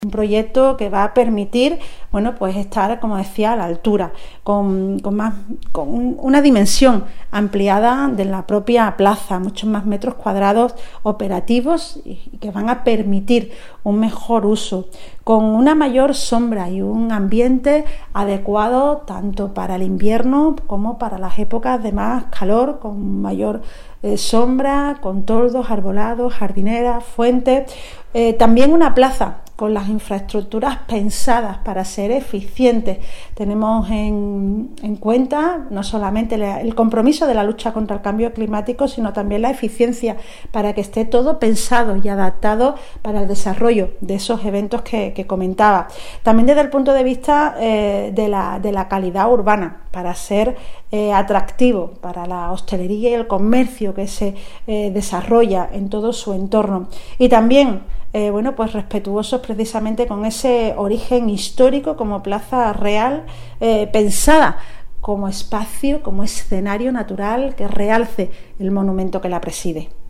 Un proyecto que va a permitir, bueno, pues estar, como decía, a la altura, con una dimensión ampliada de la propia plaza, muchos más metros cuadrados operativos y que van a permitir un mejor uso, con una mayor sombra y un ambiente adecuado tanto para el invierno como para las épocas de más calor, con mayor sombra, con toldos, arbolados, jardineras, fuentes. También una plaza con las infraestructuras pensadas para ser eficientes. Tenemos en cuenta no solamente el compromiso de la lucha contra el cambio climático, sino también la eficiencia, para que esté todo pensado y adaptado para el desarrollo de esos eventos que comentaba. También desde el punto de vista de la calidad urbana, para ser atractivo para la hostelería y el comercio que se desarrolla en todo su entorno. Y también pues respetuosos precisamente con ese origen histórico como plaza real, pensada como espacio, como escenario natural que realce el monumento que la preside.